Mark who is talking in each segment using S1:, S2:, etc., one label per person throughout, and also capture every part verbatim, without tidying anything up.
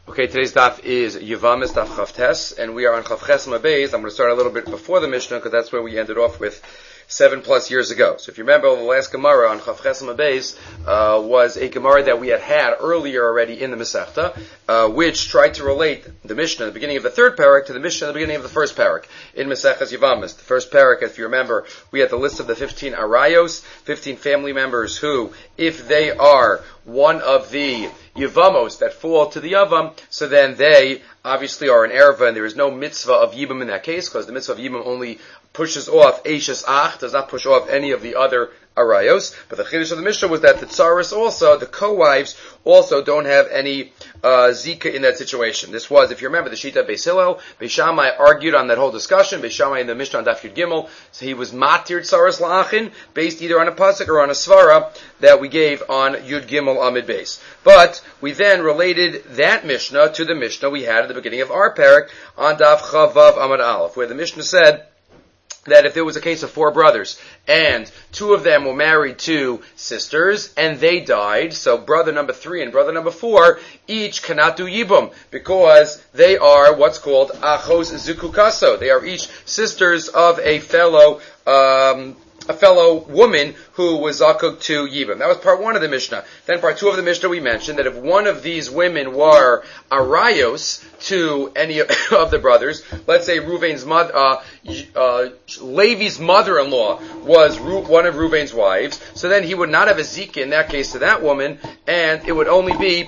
S1: Okay, today's daf is Yevamis daf Chavtes, and we are on Chavches Mabeis. I'm going to start a little bit before the Mishnah because that's where we ended off with seven plus years ago. So if you remember, the last Gemara on Chavches Mabeis uh, was a Gemara that we had had earlier already in the Masechta, uh, which tried to relate the Mishnah at the beginning of the third parak to the Mishnah at the beginning of the first parak in Maseches Yevamis. The first parak, if you remember, we had the list of the fifteen arayos, fifteen family members who, if they are one of the Yevamos that fall to the Yavam, so then they obviously are an Erva, and there is no mitzvah of Yibam in that case, because the mitzvah of Yibam only pushes off Eishes Ach, does not push off any of the other Arayos. But the Chiddush of the Mishnah was that the Tsaris also, the co-wives, also don't have any uh, Zika in that situation. This was, if you remember, the Shita of Beis Hillel. Beis Shammai argued on that whole discussion. Beis Shammai in the Mishnah on Daf Yud Gimel, so he was matir Tsaris La'achin, based either on a pasuk or on a svara that we gave on Yud Gimel Amid Beis. But we then related that Mishnah to the Mishnah we had at the beginning of our parak on Daf Chavav Amid Aleph, where the Mishnah said that if there was a case of four brothers, and two of them were married to sisters, and they died, so brother number three and brother number four, each cannot do Yibum, because they are what's called Achos Zukukaso. They are each sisters of a fellow, um, a fellow woman who was zakuk to Yibam. That was part one of the Mishnah. Then part two of the Mishnah we mentioned that if one of these women were arayos to any of the brothers, let's say Ruvain's mother, uh, uh, Levi's mother-in-law was Ru- one of Ruvain's wives, so then he would not have a zika in that case to that woman, and it would only be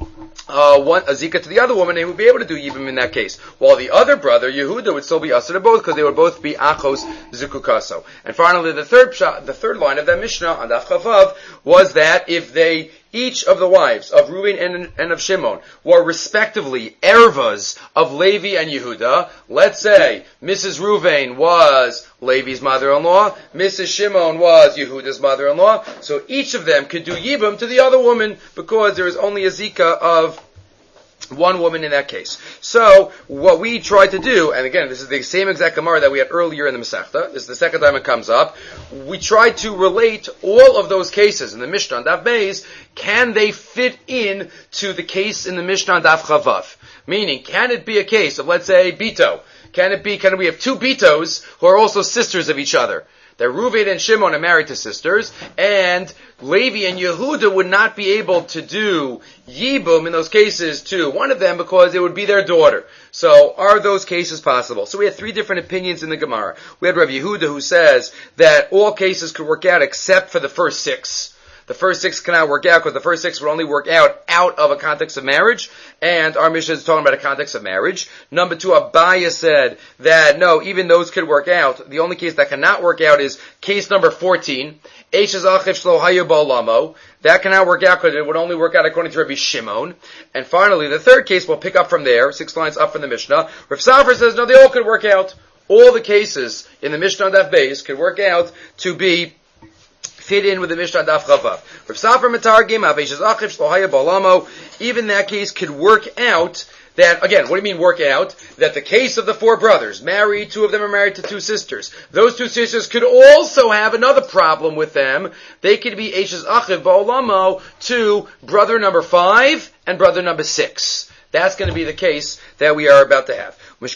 S1: Uh, one, a zika to the other woman, and he would be able to do yibum in that case. While the other brother, Yehuda, would still be usher to both, because they would both be achos zukukaso. And finally, the third the third line of that Mishnah on Daf Chavav was that if they, each of the wives of Reuben and, and of Shimon were respectively ervas of Levi and Yehuda, let's say Missus Reuven was Levi's mother-in-law, Missus Shimon was Yehuda's mother-in-law, so each of them could do yibum to the other woman because there is only a zika of one woman in that case. So, what we tried to do, and again, this is the same exact Gemara that we had earlier in the Masechta, this is the second time it comes up, we tried to relate all of those cases in the Mishnah on Daf Beis, can they fit in to the case in the Mishnah on Daf Chavav? Meaning, can it be a case of, let's say, Bito? Can it be, can we have two Bitos who are also sisters of each other? That Reuven and Shimon are married to sisters, and Levi and Yehuda would not be able to do Yibum in those cases to one of them because it would be their daughter. So, are those cases possible? So we had three different opinions in the Gemara. We had Rav Yehuda who says that all cases could work out except for the first six. The first six cannot work out because the first six would only work out out of a context of marriage, and our Mishnah is talking about a context of marriage. Number two, Abaya said that no, even those could work out. The only case that cannot work out is case number fourteen. That cannot work out because it would only work out according to Rabbi Shimon. And finally, the third case we'll pick up from there, six lines up from the Mishnah. Rav Safar says no, they all could work out. All the cases in the Mishnah on Daf Beis could work out to be fit in with the Mishnah Daf Chavav. Rav Safar Matargim, Aveishes Achiv, Shlohaya Balamo, even that case could work out that, again, what do you mean work out? That the case of the four brothers, married, two of them are married to two sisters. Those two sisters could also have another problem with them. They could be Eishes Achiv Balamo to brother number five and brother number six. That's going to be the case that we are about to have. It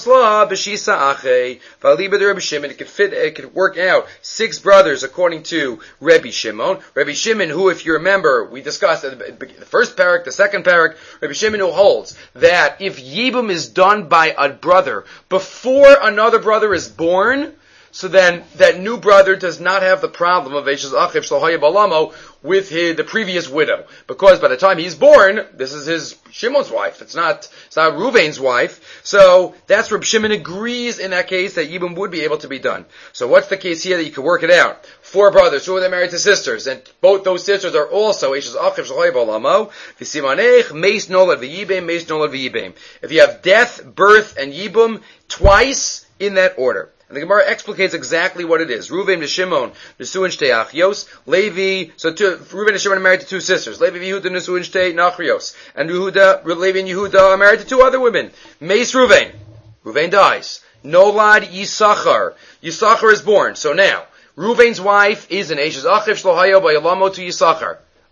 S1: could fit, it could work out six brothers according to Rebbe Shimon. Rebbe Shimon, who, if you remember, we discussed at the first parak, the second parak, Rebbe Shimon who holds that if Yibum is done by a brother before another brother is born, so then that new brother does not have the problem of Eishes Achiv Shlohaya Balamo with his, the previous widow. Because by the time he's born, this is his Shimon's wife. It's not, it's not Reuven's wife. So that's where Shimon agrees in that case that Yibum would be able to be done. So what's the case here that you can work it out? Four brothers, two of them married to sisters, and both those sisters are also Eishes Achiv Shlohaya Balamo. V'simanech, Meis Nolad V'yibem, Meis Nolad V'yibem. If you have death, birth, and Yibum twice in that order. And the Gemara explicates exactly what it is. Reuven and Shimon, Nesuin Shtei Achios. Levi, so two, Reuven and Shimon are married to two sisters. Levi and Yehuda, Nesuin Shtei Nachrios. And Yehuda, Levi and Yehuda are married to two other women. Meis Reuven. Reuven dies. Nolad Yisachar. Yisachar is born. So now, Reuven's wife is an Eishes Achiv Shlohayo by Yalamo to Yisachar.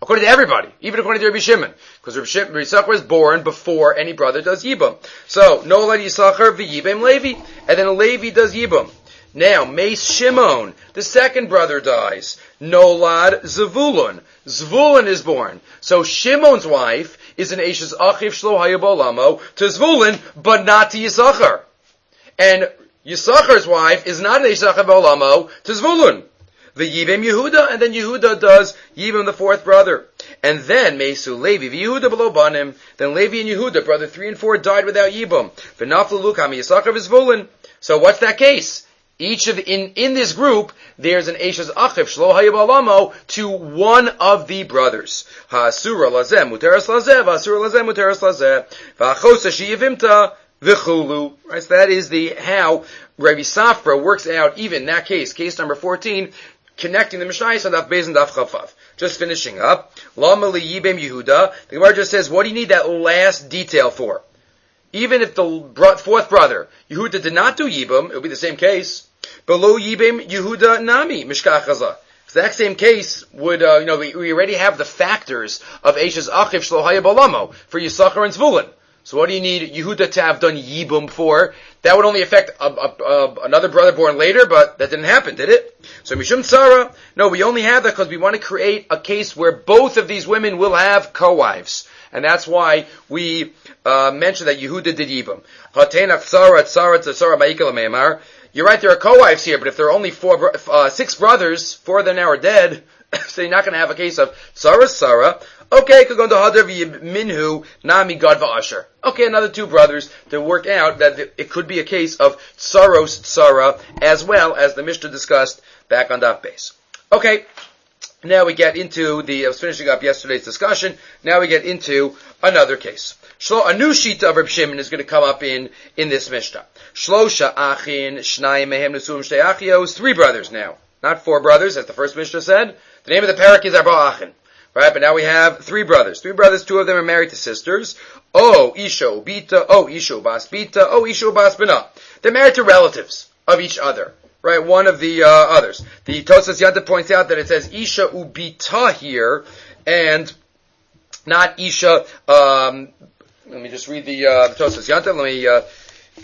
S1: According to everybody, even according to Rabbi Shimon, because Rabbi Shimon, Rabbi Yisachar was born before any brother does Yibam. So, Nolad Yisachar v'Yibam Levi, and then Levi does Yibam. Now, Meis Shimon, the second brother dies. Nolad Zvulun, Zvulun is born. So Shimon's wife is an Eishes Achiv Shlo Hayabolamo to Zvulun, but not to Yisachar. And Yisachar's wife is not an Eishes Achiv Olamo to Zvulun. The Yibam Yehuda, and then Yehuda does Yibam the fourth brother. And then Mesu Levi, Yehuda below Banim, then Levi and Yehuda, brother three and four, died without Yibam. V'naflu Lukam Yisachar v'Zvulun. So what's that case? Each of, in, in this group, there's an Eishes Achiv, Shlo Hayabalamo, to one of the brothers. Ha'asura lazeh, muteras lazeh, v'asura lazeh, muteras lazeh, v'achosa sheyivimta, v'chulu. Right, so that is the, how Rabbi Safra works out, even in that case, case number fourteen, connecting the Mishnayos on Daf Beis and Daf Chavav. Just finishing up. Lama li Yibam Yehuda. The Gemara just says, what do you need that last detail for? Even if the fourth brother, Yehuda, did not do Yibam, it would be the same case. Below Yibam Yehuda Nami, Mishkach Chazah. Exact same case would, uh, you know, we, we already have the factors of Eishes Achiv Shlo Hayabalamo for Yisachar and Zvulun. So what do you need Yehuda to have done Yibum for? That would only affect a, a, a, another brother born later, but that didn't happen, did it? So Mishum Tzara, no, we only have that because we want to create a case where both of these women will have co-wives. And that's why we uh, mentioned that Yehuda did Yibum. You're right, there are co-wives here, but if there are only four, uh, six brothers, four of them now are dead, so you're not going to have a case of Tzara Tzara. Okay, could go to Hadar Minhu Nami Gad Va'asher. Okay, another two brothers to work out that it could be a case of Tsaros Tsara as well as the Mishnah discussed back on Daf Beis. Okay, now we get into the, I was finishing up yesterday's discussion, now we get into another case. A new sheet of Reb Shimon is going to come up in, in this Mishnah. Shlosha Achin Shnayim Mehem Nesum Shtei Achios, three brothers now. Not four brothers, as the first Mishnah said. The name of the parak is Arba Achin. Right, but now we have three brothers. Three brothers, two of them are married to sisters. Oh, Isho Bita, oh, Isho Bas Bita, oh, Isho Bas Bina. They're married to relatives of each other. Right, one of the uh, others. The Tosas Yanta points out that it says Isha Ubita here, and not Isha, um, let me just read the, uh, the Tosas Yanta, let me, uh,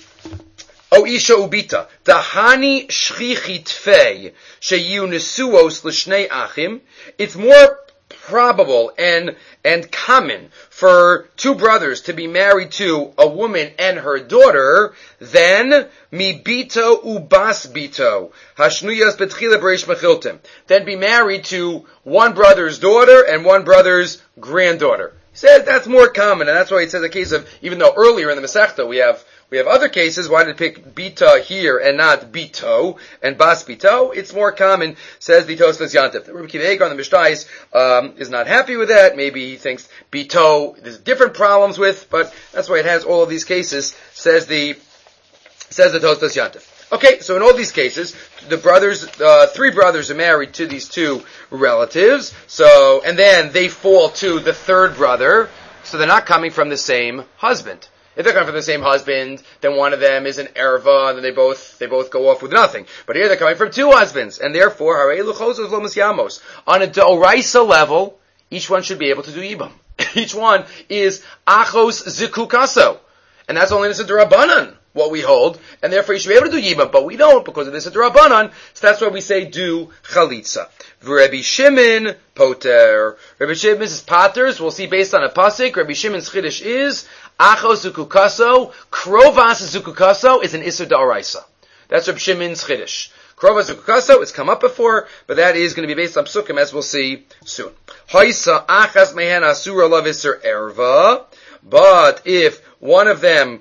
S1: Oh, Isha Ubita. Dahani Shchichi Tfei, Sheyu Nesuos L'Shnei Achim. It's more probable and and common for two brothers to be married to a woman and her daughter than mi bito ubas bito hashnuyas betchila breish mechiltim, then be married to one brother's daughter and one brother's granddaughter. He says that's more common, and that's why it says a case of, even though earlier in the Masechta we have We have other cases. Why did it pick bita here and not bito and bas bito? It's more common, says the Tosfos Yantif. Rabbi Akiva Eiger on the Mishnayos um, is not happy with that. Maybe he thinks bito there's different problems with, but that's why it has all of these cases. Says the says the Tosfos Yantif. Okay, so in all these cases, the brothers, uh, three brothers are married to these two relatives. So, and then they fall to the third brother. So they're not coming from the same husband. If they're coming from the same husband, then one of them is an erva, and then they both they both go off with nothing. But here they're coming from two husbands, and therefore, harei luchos lo misyamos. On a d'oraisa level, each one should be able to do yibam. Each one is achos zikukaso, and that's only in the d'Rabbanan what we hold, and therefore you should be able to do yibam, but we don't because of this d'Rabbanan. So that's why we say do chalitza. Rabbi Shimon poter. Rabbi Shimon's paters. We'll see based on a pasuk. Rabbi Shimon's chiddush is achos zukukaso. Krovas zukukaso is an isur d'oraisa. That's Rabbi Shimon's chiddush. Krovas zukukaso, it's come up before, but that is going to be based on psukim, as we'll see soon. Haisa achas mehen asura lav isur erva. But if one of them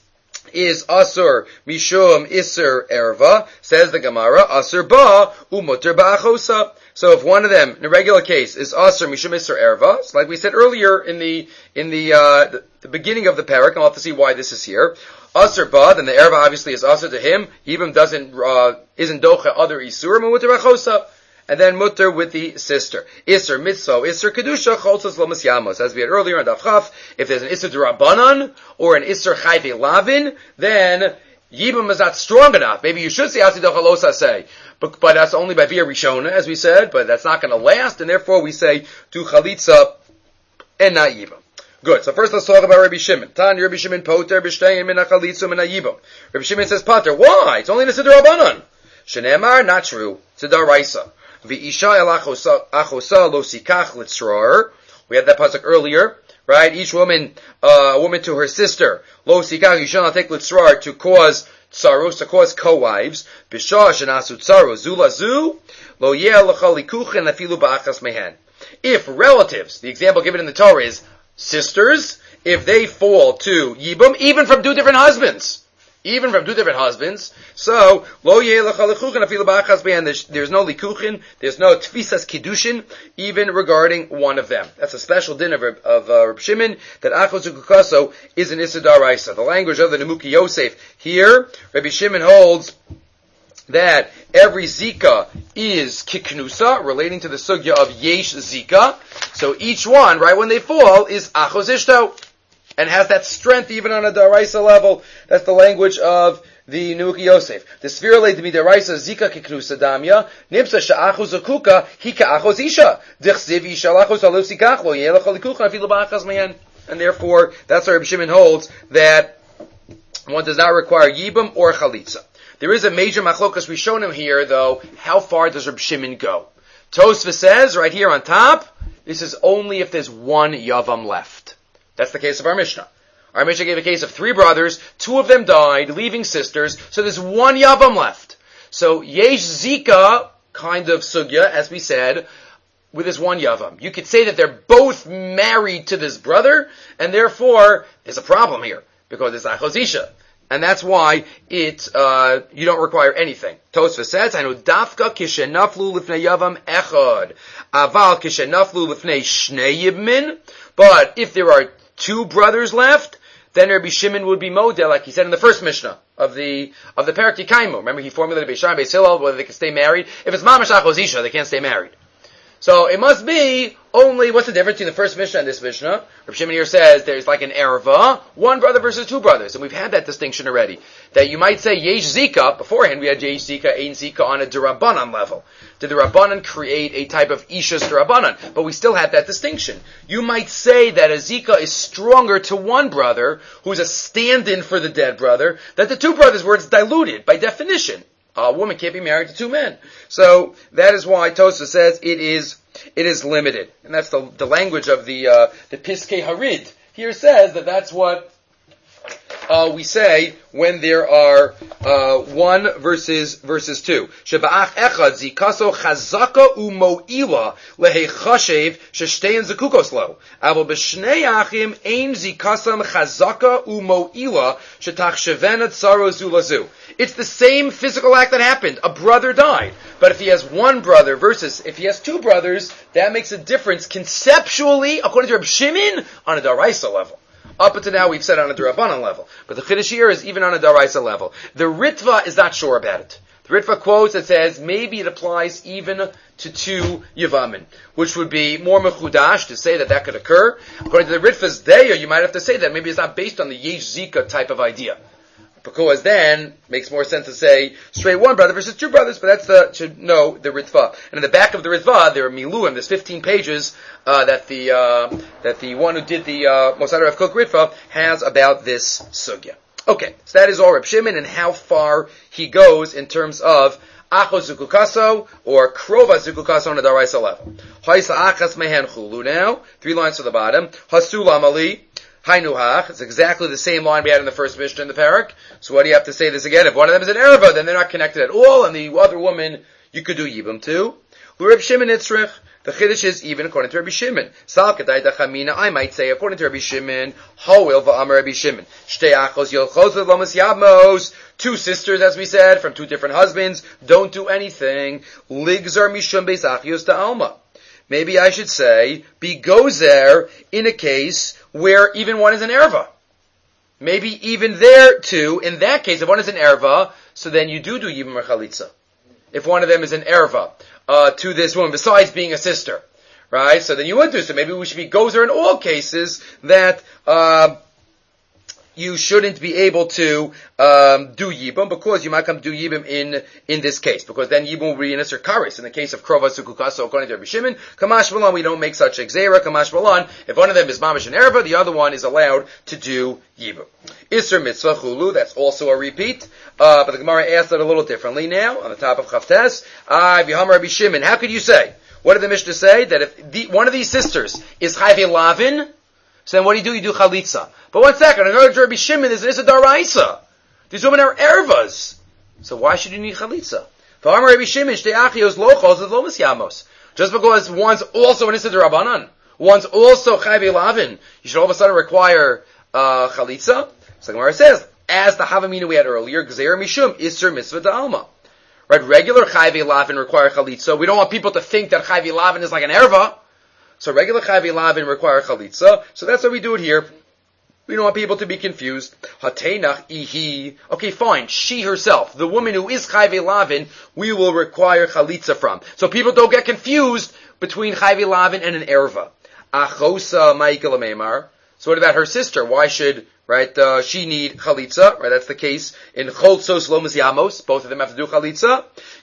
S1: is asur mishum isur erva, says the Gemara, asur ba umuter ba'achosa. So if one of them, in a regular case, is asur mishum isur erva, so like we said earlier in the in the, uh, the the beginning of the parak, and we'll have to see why this is here. Asur ba, then the erva obviously is asur to him. Yibam doesn't uh, isn't docha other isur umuter ba'achosa. And then mutter with the sister. Isser mitzvah, isser kedusha, cholzos lo misyamos. As we had earlier on Daf Chaf, if there's an isser d'Rabbanan or an isser chayve lavin, then Yibam is not strong enough. Maybe you should say Asidoch Alosa say, but, but that's only by Via Rishona, as we said, but that's not going to last, and therefore we say do Chalitza and not Yibam. Good. So first let's talk about Rabbi Shimon. Tan Rabbi Shimon Poter b'shteyim min hachalitza min hayibam. Rabbi Shimon says Poter. Why? It's only the Siddur Rabbanan. Shenemar, not true. Siddur Raisa. V'isha el achosa lo sikach litzror. We had that pasuk earlier, right? Each woman, uh, a woman to her sister, lo sikach, you shall not take litzror to cause tsaros, to cause co-wives. B'shah shenasu tsaros zula zu lo yeh l'chalikuchen afilu ba'achas mehen. If relatives, the example given in the Torah is sisters, if they fall to Yibam, even from two different husbands, even from two different husbands, so, lo yeh l'chalichuchen afilu ba'achas be'en, there's no likuchen, there's no tfisas kiddushin, even regarding one of them. That's a special din of, of uh, Reb Shimon, that achos u'kukaso is an Issa D'Oraisa. The language of the Nemuki Yosef. Here, Rabbi Shimon holds that every Zika is kiknusa, relating to the sugya of yesh Zika. So each one, right when they fall, is achos ishto, and has that strength even on a daraisa level. That's the language of the Nemuki Yosef. The sphere leid mi daraisa Zika kiknusa damya, nimsa sha'achos akuka, hika achos isha. Dichziv isha lachos alo sikach, lo yelach alikucha, afilu ba'achas mayan. And therefore, that's why Rabbi Shimon holds that one does not require yibam or chalitza. There is a major machlokas rishonim here, though. How far does Reb Shimon go? Tosfos says, right here on top, this is only if there's one yavam left. That's the case of our Mishnah. Our Mishnah gave a case of three brothers, two of them died, leaving sisters, so there's one yavam left. So, yesh zika, kind of sugya, as we said, with this one yavam. You could say that they're both married to this brother, and therefore, there's a problem here, because it's achos isha. And that's why it, uh, you don't require anything. Tosfos says, I know dafka kishenaflu lifnei yavam echad. Aval kishenaflu lifnei shnei yibmin. But if there are two brothers left, then Rabbi Shimon would be model, like he said in the first Mishnah of the, of the Perek Tikaimu. Remember he formulated Beis Shammai, Beis Hillel, whether they can stay married. If it's mamash achos isha, they can't stay married. So it must be only, what's the difference between the first Mishnah and this Mishnah? Reb Shimon here says there's like an erva, one brother versus two brothers. And we've had that distinction already. That you might say yesh zika, beforehand we had yesh zika, ein zika on a derabanan level. Did the Rabbanan create a type of ishas derabanan? But we still had that distinction. You might say that a zika is stronger to one brother, who's a stand-in for the dead brother, that the two brothers where it's diluted by definition. A woman can't be married to two men. So that is why Tosfos says it is it is limited. And that's the the language of the uh, the Piskei Harid. Here says that that's what uh, we say when there are uh, one versus versus two. Sheba'ach echad zikaso chazaka umo'ila lehechashev sheshtein zakukos lo. Aval b'shnei achim ein zikasam chazaka umo'ila shetachshevena tzaro zulazu. It's the same physical act that happened. A brother died. But if he has one brother versus if he has two brothers, that makes a difference conceptually, according to Reb Shimon, on a daraisa level. Up until now, we've said on a Durabanan level. But the Chiddush here is even on a Daraisa level. The Ritva is not sure about it. The Ritva quotes that says maybe it applies even to two Yavamin, which would be more mechudash to say that that could occur. According to the Ritva's Deya, you might have to say that maybe it's not based on the Yesh Zika type of idea. Because then, makes more sense to say straight one brother versus two brothers, but that's the, should know the Ritva. And in the back of the Ritva, there are Miluim, there's fifteen pages, uh, that the, uh, that the one who did the, uh, Mosad Rav Kook Ritva has about this Sugya. Okay, so that is all Reb Shimon and how far he goes in terms of Achos Zukukaso or Krova Zukukaso on a Daraisa level. Haisa Achas Mehen Chulu now, three lines to the bottom. Hasulam Ali. Hainuhach, it's exactly the same line we had in the first Mishnah in the Parak. So what do you have to say this again? If one of them is an Ereva, then they're not connected at all, and the other woman, you could do Yibam too. Reb Shimon Itzrich, the Chiddush is even according to Rabbi Shimon. Sal Kedai Dachamina, I might say, according to Rabbi Shimon, Hoil Va'amar Rabbi Shimon. Shtei Achos Yolchos V'Lamas Yabmos, two sisters, as we said, from two different husbands, don't do anything. Ligzar Mishum Beis Achios Ta'alma. Maybe I should say, be gozer in a case where even one is an erva. Maybe even there too, in that case, if one is an erva, so then you do do yibam or chalitza. If one of them is an erva, uh, to this woman, besides being a sister. Right? So then you would do so. Maybe we should be gozer in all cases that, uh, you shouldn't be able to um, do Yibum because you might come do Yibum in in this case, because then Yibum will be an Isser Karis. In the case of Krova Sukukaso, according to Rabbi Shimon, Kamash Balan, we don't make such a Gzeira, Kamash Balan. If one of them is Mamash and Erva, the other one is allowed to do Yibum. Isser Mitzvah Chulu, that's also a repeat, uh, but the Gemara asked it a little differently now, on the top of Chavtes. Ah, V'yaham Rabbi Shimon, how could you say? What did the Mishnah say? That if the, one of these sisters is Chayve Lavin, so then what do you do? You do Chalitza. But one second, according to Rabbi Shimon, there's an Issa Daraisa. These women are ervas. So why should you need Chalitza? Rabbi Shimon, Shtei Achios Lochos is Lomas Yamos. Just because one's also an Issa Darabanan, one's also Chayve Lavin, you should all of a sudden require uh, Chalitza? So the Gemara says, as the Havamina we had earlier, Gzeir Mishum, Isser Mitzvah Da'alma. Right, regular Chayve Lavin require Chalitza. We don't want people to think that Chayve Lavin is like an erva. So regular Chayve Lavin require Chalitza. So that's why we do it here. We don't want people to be confused. Hateinach ihi. Okay, fine. She herself, the woman who is Chayve Lavin, we will require Chalitza from. So people don't get confused between Chayve Lavin and an erva. Achosa Ma'ikal Meimar. So what about her sister? Why should, right, uh, she need Chalitza? Right, that's the case in Cholzos Lomas Yamos. Both of them have to do Chalitza.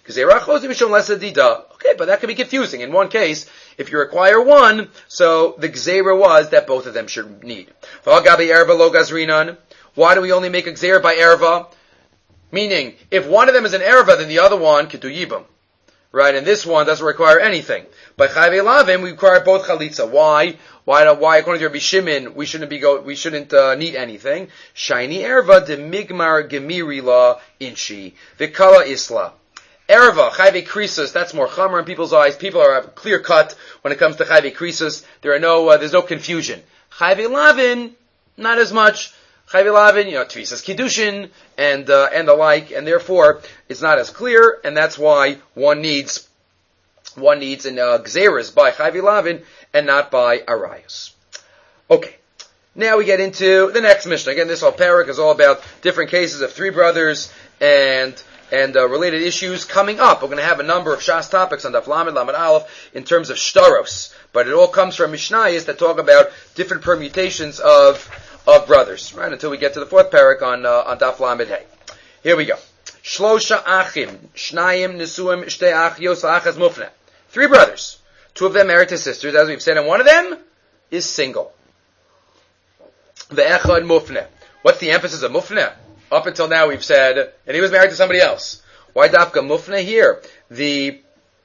S1: Okay, but that could be confusing. In one case, if you require one, so the Gzeira was that both of them should need. Why do we only make a Gzeira by Erva? Meaning, if one of them is an Erva, then the other one could do Yibam. Right, and this one doesn't require anything. By Chayve Lavin, we require both Chalitza. Why? Why, why, according to Rabbi Shimon, we shouldn't be go, we shouldn't, uh, need anything. Shiny Erva de Migmar Gemiri La Inchi. Vikala Isla. Erva, Chayve Krisus, that's more Chamer in people's eyes. People are clear cut when it comes to Chayve Krisus. There are no, uh, there's no confusion. Chayve Lavin, not as much. Chayve Lavin, you know, Tvisas Kiddushin, and, uh, and the like, and therefore, it's not as clear, and that's why one needs, one needs an, uh, Gzeras by Chayve Lavin, and not by Arayos. Okay. Now we get into the next Mishnah. Again, this whole parak is all about different cases of three brothers, and, and, uh, related issues coming up. We're going to have a number of Shas topics on Daf Lamed, Lamed Aleph, in terms of Shtaros. But it all comes from Mishnayos that talk about different permutations of, of brothers, right? Until we get to the fourth parak on uh, on Daf Lamed Hey. Here we go. Shlosha achim, shnayim nesuim shtei achios achas mufne. Three brothers. Two of them married to sisters, as we've said, and one of them is single. Ve'echad mufne. What's the emphasis of mufne? Up until now we've said, and he was married to somebody else. Why dafka mufne here? The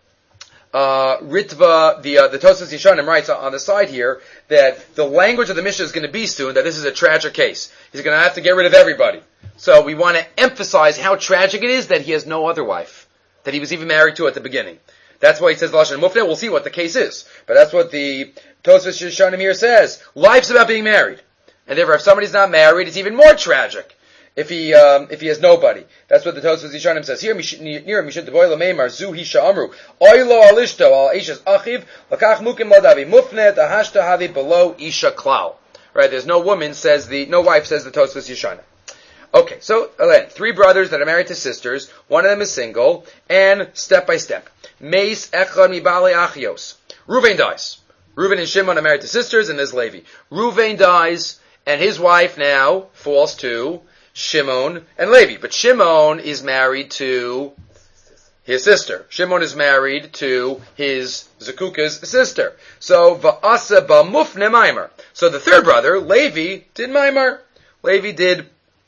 S1: Uh, Ritva, the, uh, the Tosfos Yeshanim writes on the side here that the language of the Mishnah is going to be soon that this is a tragic case. He's going to have to get rid of everybody. So we want to emphasize how tragic it is that he has no other wife, that he was even married to at the beginning. That's why he says Lashon Mufneh. We'll see what the case is. But that's what the Tosfos Yeshanim here says. Life's about being married. And therefore if somebody's not married, it's even more tragic. If he, um, if he has nobody. That's what the Tosfos Yeshanim says. Here, near Mishut Devoy Lameimar, Zu Hisha Amru, Oilo Alishto, Al Isha's Achiv, Lakach Mukim Ladavi, Mufne, Tahashta Havi, below Isha Klau. Right, there's no woman, says the, no wife, says the Tosfos Yeshanim. Okay, so, again, three brothers that are married to sisters, one of them is single, and step by step. Meis Echad Mibale Achios. Reuven dies. Reuven and Shimon are married to sisters, and there's Levi. Reuven dies, and his wife now falls to Shimon and Levi. But Shimon is married to his sister. Shimon is married to his Zakuka's sister. So, Va'asa Ba'mufne Maimar. So the third brother, Levi, did Maimar. Levi did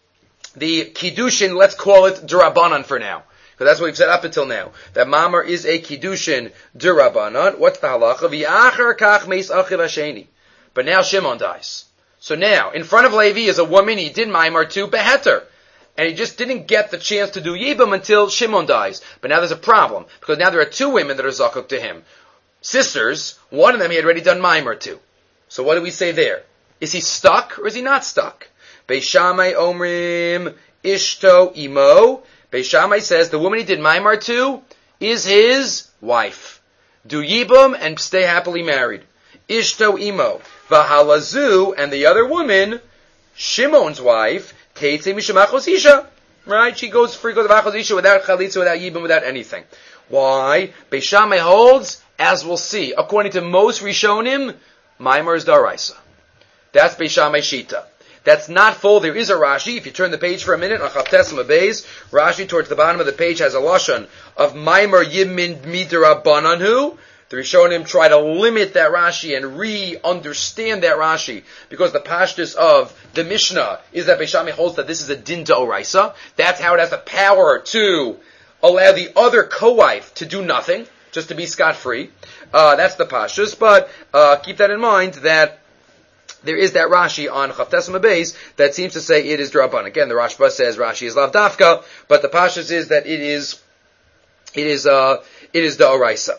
S1: the Kiddushin, let's call it Durabanan for now. Because that's what we've said up until now. That Maimar is a Kiddushin Durabanan. What's the halacha? V'achar kach meis achiv hasheni. But now Shimon dies. So now, in front of Levi is a woman he did Maimar to, Beheter. And he just didn't get the chance to do Yibam until Shimon dies. But now there's a problem, because now there are two women that are Zakuk to him. Sisters, one of them he had already done Maimar to. So what do we say there? Is he stuck, or is he not stuck? Beis Shammai Omrim Ishto Imo. Beis Shammai says the woman he did Maimar to is his wife. Do Yibam and stay happily married. Ishto Imo. Vahalazu, and the other woman, Shimon's wife, Teitze Mishemachos Isha. Right? She goes free, goes to Achos Isha without Chalitza, without Yibam, without anything. Why? Beis Shammai holds, as we'll see, according to most Rishonim, Maimar is Daraisa. That's Beis Shammai Shita. that's not full. There is a Rashi. If you turn the page for a minute on Chavtes Mabeis, Rashi towards the bottom of the page has a lashon of Maimer Yimin Midirabananhu. The Rishonim try to limit that Rashi and re-understand that Rashi because the pashtus of the Mishnah is that Beis Shammai holds that this is a din d'oraisa. That's how it has the power to allow the other co-wife to do nothing, just to be scot-free. Uh, that's the pashtus, but uh, keep that in mind that there is that Rashi on Chavtes Mabeis that seems to say it is Draban. Again, the Rashba says Rashi is Lav Dafka, but the pashtus is that it is, it is, uh, it is the Oraisa.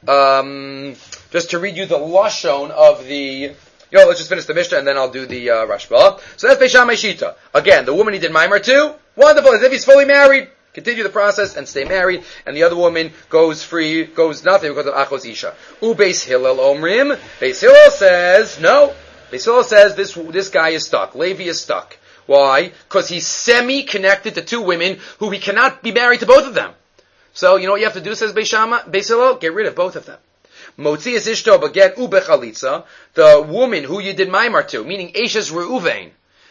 S1: Um, just to read you the lashon of the, you know, let's just finish the Mishnah and then I'll do the uh, Rashba. So that's Beis Shammai Shita. Again, the woman he did Maimer to, wonderful, as if he's fully married. Continue the process and stay married, and the other woman goes free, goes nothing because of Achos Isha. U Beis Hillel Omrim, Beis Hillel says, no. Beis Hillel says this, this guy is stuck. Levi is stuck. Why? Because he's semi-connected to two women who he cannot be married to both of them. So, you know what you have to do, says Beis Shammai, Beis Hillel? Get rid of both of them. Motzi es ishto baget ubechalitza, the woman who you did Maimar to, meaning Eishes Reuven.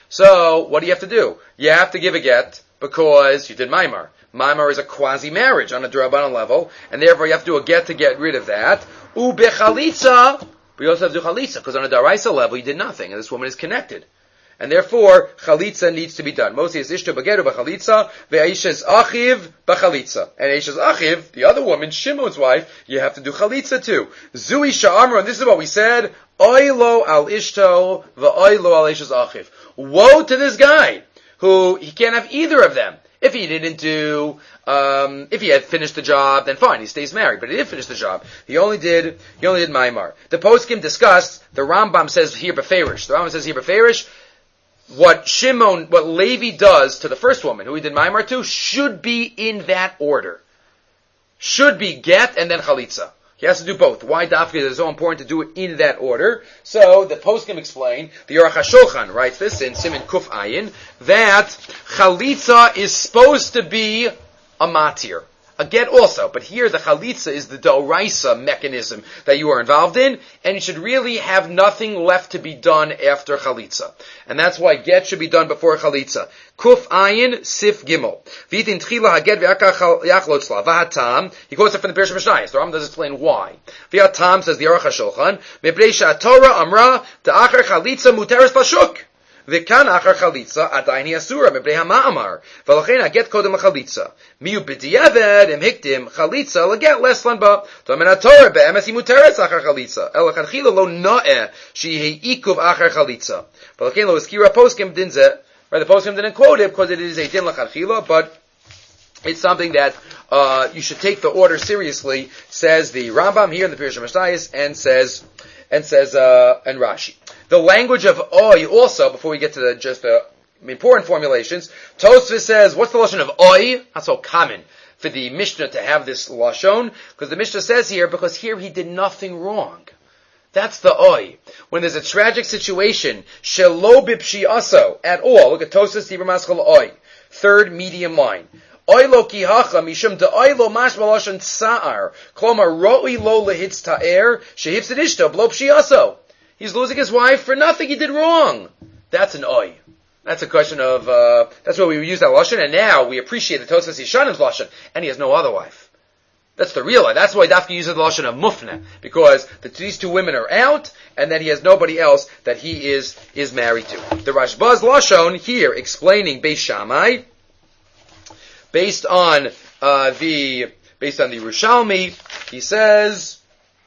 S1: So, what do you have to do? You have to give a get, because you did Maimar. Maimar is a quasi-marriage on a D'Rabbanan level, and therefore you have to do a get to get rid of that. Ubechalitza, but you also have to do Chalitza, because on a Daraisa level you did nothing, and this woman is connected. And therefore, chalitza needs to be done. Mostly is ishto bageru b'chalitza, ve'aishes achiv b'chalitza. And Aishes achiv, the other woman, Shimon's wife, you have to do chalitza too. Zui sha'amra, and this is what we said, oilo al ishto, ve'oilo al Aishes achiv. Woe to this guy, who, he can't have either of them. If he didn't do, um, if he had finished the job, then fine, he stays married. But he didn't finish the job. He only did, he only did Maimar. The poskim discussed, the Rambam says here beferish. The Rambam says here beferish, what Shimon, what Levi does to the first woman, who he did Maimar to, should be in that order. Should be get and then chalitza. He has to do both. Why dafka is it so important to do it in that order? So the poskim explain, the Aruch HaShulchan writes this in Siman Kuf Ayin, that chalitza is supposed to be a matir. A get also, but here the chalitza is the d'oraisa mechanism that you are involved in, and you should really have nothing left to be done after chalitza. And that's why get should be done before chalitza. Kuf ayin sif gimel. V'yitin tchila haget v'yakach yachlotzla. V'hatam, he quotes it from the Pirush Mishnayos. The Rambam does explain why. V'hatam, says the Aruch HaShulchan, mepnei she'atorah amra ta'achar chalitza muteres lashuk. V'kan achar chalitza adayin hi asura mepnei hama'amar. V'lochein haget kodem l'chalitza. Miu b'diavad em hiktim chalitza laget leslan ba. Tomen hatorah be'emes hi muteres achar chalitza. El l'chadchila lo na'eh shehi ikuv achar chalitza. V'lochein lo eskira poskim din zeh. Right, the poskim didn't quote it because it is a din l'chadchila, but it's something that uh, you should take the order seriously, says the Rambam here in the Pirush Mishnayos, and says, and says, uh, and Rashi. The language of oi also, before we get to the, just the important formulations, Tosfos says, what's the lashon of oi? Not so common for the Mishnah to have this lashon, because the Mishnah says here, because here he did nothing wrong. That's the oi. When there's a tragic situation, shelo b'pshi'aso, at all, look at Tosfos Dibur Maskal oi. Third medium line. Oi lo ki hacha, mishum de oi lo mashma lashon tsa'ar, klomar ro'i lo lehitz ta'er, shehifzid ishto, blo pshi'aso. He's losing his wife for nothing he did wrong. That's an oi. That's a question of, uh, that's where we use that lashon, and now we appreciate the Tosfos Yeshanim's lashon, and he has no other wife. That's the real lie. That's why Dafki uses the lashon of mufna, because the, these two women are out, and then he has nobody else that he is is married to. The Rashba's lashon here explaining Beis Shammai, based on uh, the based on the Yerushalmi, he says,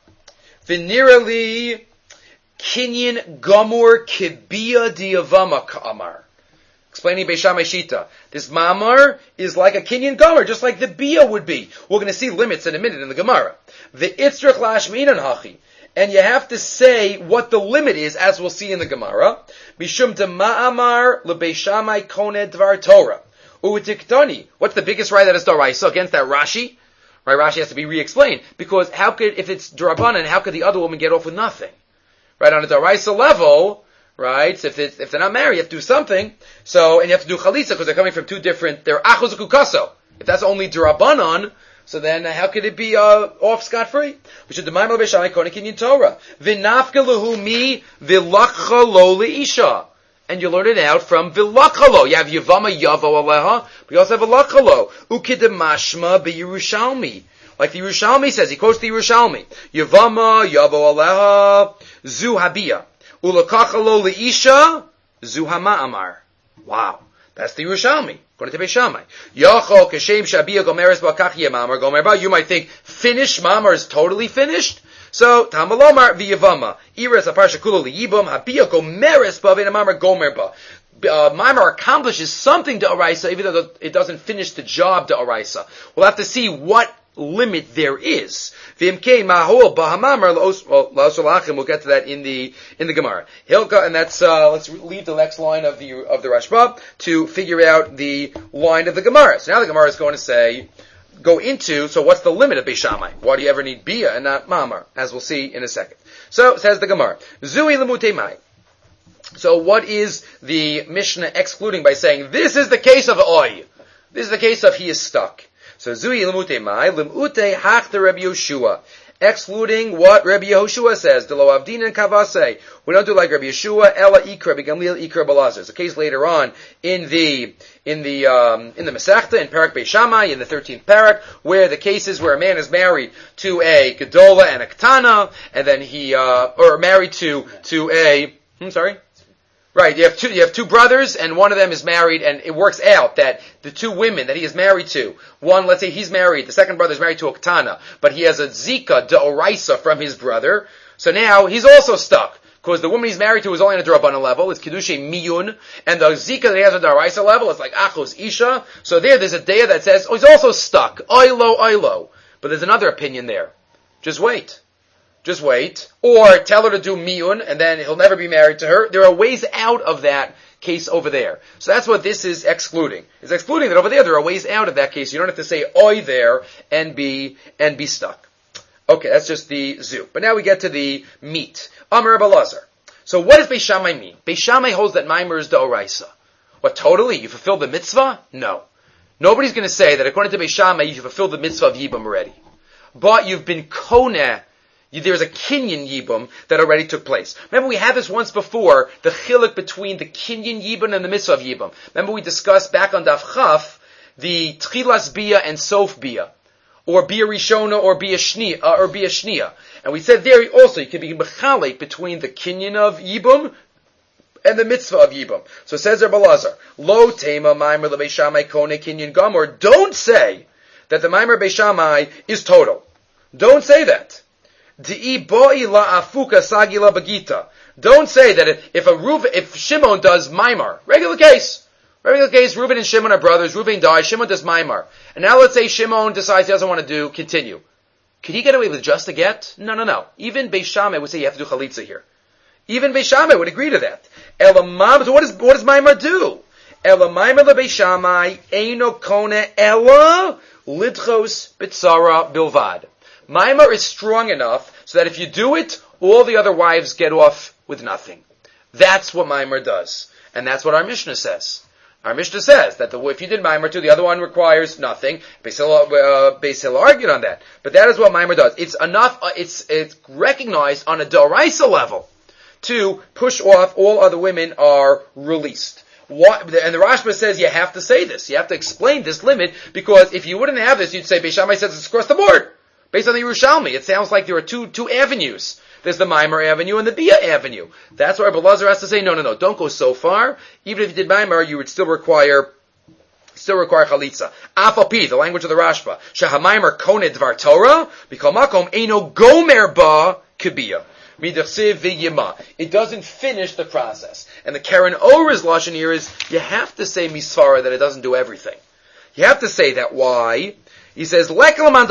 S1: "V'nirali kinyan gamur kibia diavama ka'amar." Explaining Beis Shammai Shita. This mamar is like a kinyan gomer, just like the bia would be. We're going to see limits in a minute in the Gemara. The itzrich lashminan hachi. And you have to say what the limit is, as we'll see in the Gemara. Mishum de ma'amar leBeis Shammai koned dvar Torah. U'tiktani. What's the biggest right that is d'oraisa against that Rashi? Right, Rashi has to be re-explained. Because how could, if it's d'Rabbanan, how could the other woman get off with nothing? Right, on a d'oraisa level, right? So if it's, if they're not married, you have to do something. So, and you have to do chalitza because they're coming from two different, they're achos ukukaso. If that's only d'Rabbanan, so then uh, how could it be uh, off scot-free? We should demand Beis Shammai konik kinyan Torah. V'nafka lehu mi v'lachcha lo leisha. And you learn it out from Vilakalo. You have Yavama Yavo Aleha, but you also have Vilakalo. Ukidamashma be Yerushalmi. Like the Yerushalmi says, he quotes the Yerushalmi. Yavama Yavo Aleha Zu Habia. Ulakachalo Leisha Zu Hama Amar. Wow. That's the Yerushalmi. According to Beishamai. Yacho Kashem Shabia Gomeres Bakach Yemamar Gomerba. You might think, finished? Mamar is totally finished? So, Tamalomar v'yavama. Iris aparsha kulo liyibam, habiyah gomeres b'avin amamar gomerba. Mamar accomplishes something to Araisa, even though it doesn't finish the job to Araisa. We'll have to see what limit there is. V'imkei mahol b'hamamar la'osolachim. We'll get to that in the, in the Gemara. Hilka, and that's, uh, let's leave the next line of the, of the Rashba to figure out the line of the Gemara. So now the Gemara is going to say, go into, so what's the limit of Beishamai? Why do you ever need Bia and not Mamar? As we'll see in a second. So, says the Gemara, Zui lemute mai. So what is the Mishnah excluding by saying, this is the case of Oy. This is the case of he is stuck. So, Zui lemute mai, lemute hachta Rabbi Yoshua. Excluding what Rabbi Yehoshua says, Delo Avdin and Kavase. We don't do like Rabbi Yeshua, Ella Ikra, Begamliel Ikra Balazar. It's a case later on in the, in the, um, in the Masechta, in Parak Beishamai, in the thirteenth Parak, where the cases where a man is married to a Gedola and a Ketana, and then he, uh, or married to, to a, I'm sorry? Right, you have two, you have two brothers, and one of them is married, and it works out that the two women that he is married to, one, let's say he's married, the second brother is married to a Ketana, but he has a Zika D'Oraisa from his brother, so now he's also stuck, because the woman he's married to is only on a D'Rabbanan level, it's Kedushay Miyun, and the Zika that he has on the D'Oraisa level, it's like Achos Isha, so there, there's a daya that says, oh, he's also stuck, Oilo, Oilo, but there's another opinion there. Just wait. Just wait. Or tell her to do miyun, and then he'll never be married to her. There are ways out of that case over there. So that's what this is excluding. It's excluding that over there there are ways out of that case. You don't have to say oi there and be, and be stuck. Okay, that's just the zoo. But now we get to the meat. Amar Balazar. So what does Beishamai mean? Beishamai holds that Maimer is D'Oraisa. What, totally? You fulfilled the mitzvah? No. Nobody's going to say that according to Beishamai you fulfilled the mitzvah of Yibam already. But you've been koneh. There's a Kinyan Yibum that already took place. Remember, we had this once before, the chiluk between the Kinyan Yibum and the mitzvah of Yibum. Remember, we discussed back on Daf Chaf, the Tchilas Bia and Sof Bia, or Bia Rishona, or Bia Shnia, uh, or Bia Shnia. And we said there also, you can be mechalek between the Kinyan of Yibum and the mitzvah of Yibum. So says Rabbi Lazar, Lo Tema Maimer LeBeishamai Kone Kinyan Gomor. Don't say that the Maimer Beishamai is total. Don't say that. Don't say that if a Reuven, if Shimon does Maimar, regular case, regular case, Reuven and Shimon are brothers, Reuven dies, Shimon does Maimar. And now let's say Shimon decides he doesn't want to do, continue. Could he get away with just a get? No, no, no. Even Beis Shammai would say you have to do Chalitza here. Even Beis Shammai would agree to that. Elamam, so what, is, what does Maimar do? Elamaimar le Beis Shammai, Eino Kone Ela, Lidchos Bitsara Bilvad. Maimar is strong enough so that if you do it, all the other wives get off with nothing. That's what Maimar does. And that's what our Mishnah says. Our Mishnah says that the, if you did Maimar too, the other one requires nothing. Beis Hillel, uh, Beis Hillel argued on that. But that is what Maimar does. It's enough, uh, it's, it's recognized on a D'Oraisa level to push off all other women are released. What, and the Rashba says you have to say this. You have to explain this limit, because if you wouldn't have this, you'd say Beis Shammai says it's across the board. Based on the Yerushalmi, it sounds like there are two two avenues. There's the Maimar Avenue and the Bia Avenue. That's why Rabbi Lazar has to say, no, no, no, don't go so far. Even if you did Maimar, you would still require, still require Chalitza. Afapi, the language of the Rashba. Shahamaimar Kone Dvar Torah, B'Kol Eino Gomer Ba Kibiyah. It doesn't finish the process. And the Karen Or's lashon here is, you have to say misfara that it doesn't do everything. You have to say that. Why? He says, Number one, Mishum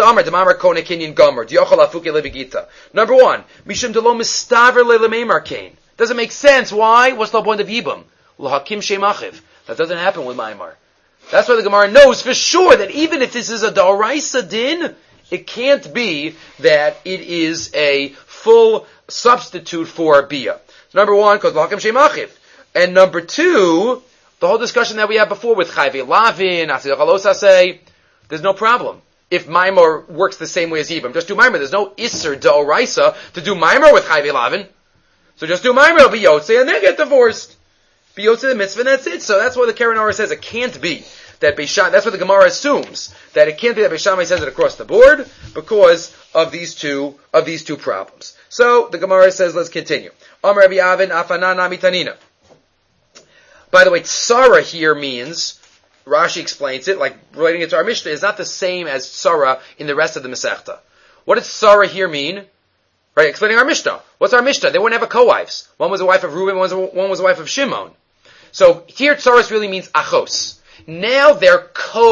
S1: delo mistaver le'lemeimar kain. Doesn't make sense. Why? What's the point of Yibam? L'hakim shem achiv. That doesn't happen with Maimar. That's why the Gemara knows for sure that even if this is a D'Oraisa din, it can't be that it is a full substitute for Bia. So number one, because l'hakim shem achiv. And number two, the whole discussion that we had before with Chayve Lavin, Asir Chalosasei, there's no problem. If Maimar works the same way as Yibam, just do Maimar. There's no Isser D'Oraisa to do Maimar with Chayve Lavin. So just do Maimar, it'll be Yotzei, and then get divorced. Biyotze the mitzvah, and that's it. So that's why the Keren Aruch says it can't be that Beishamai, that's what the Gemara assumes, that it can't be that Beishamai says it across the board because of these two, of these two problems. So the Gemara says, let's continue. Amar Rabbi Avin afanana mitanina. By the way, tsara here means, Rashi explains it, like relating it to our Mishnah, is not the same as tsara in the rest of the Masechta. What does tsara here mean? Right, explaining our Mishnah. What's our Mishnah? They wouldn't have a co-wives. One was a wife of Reuben, one was a, one was a wife of Shimon. So here tsaras really means achos. Now they're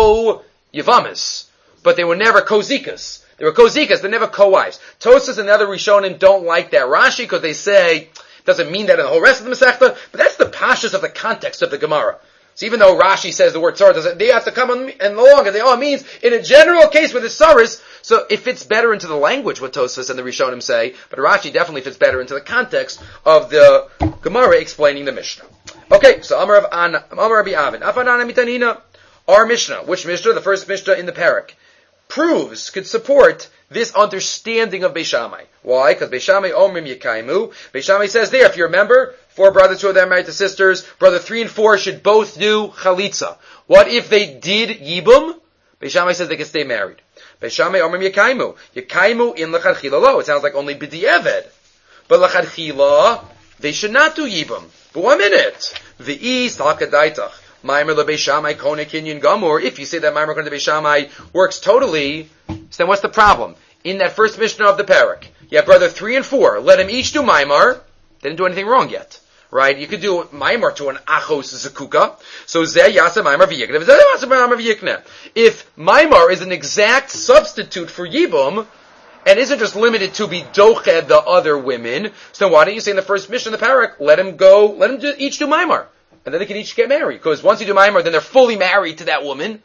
S1: co-Yavamas, but they were never co-Zikas. They were co-Zikas, they're never co-wives. Tosas and the other Rishonim don't like that Rashi because they say, doesn't mean that in the whole rest of the Masechta, but that's the pashas of the context of the Gemara. So even though Rashi says the word tzara doesn't, they have to come on and along, and they all means in a general case with the tzaras, so it fits better into the language what Tosfos and the Rishonim say, but Rashi definitely fits better into the context of the Gemara explaining the Mishnah. Okay, so Amar of An, Amar Rabbi Avin, Afanana mitanina, our Mishnah, which Mishnah? The first Mishnah in the parak, proves, could support this understanding of Beishamai. Why? Because Beishamai omrim yekaimu. Beishamai says there, if you remember, four brothers, two of them married to sisters, brother three and four should both do chalitza. What if they did yibum? Beishamai says they can stay married. Beishamai omrim yekaimu. Yekaimu in lechadchila lo. It sounds like only b'di'eved. But lechadchila, they should not do yibum. But one minute. V'i salkadaitach. Maimer leBeishamai kone kinyan gamur. If you say that Maimer kone Beishamai works totally, so then what's the problem? In that first Mishnah of the parak, you have brother three and four. Let them each do Maimar. They didn't do anything wrong yet, right? You could do Maimar to an achos zakuka. So zeh yasa Maimar v'yikne. Zeh yasa Maimar v'yikne. If Maimar is an exact substitute for Yibum, and isn't just limited to be doched the other women, so why don't you say in the first Mishnah of the parak, let them go, let them do, each do Maimar. And then they can each get married. Because once you do Maimar, then they're fully married to that woman.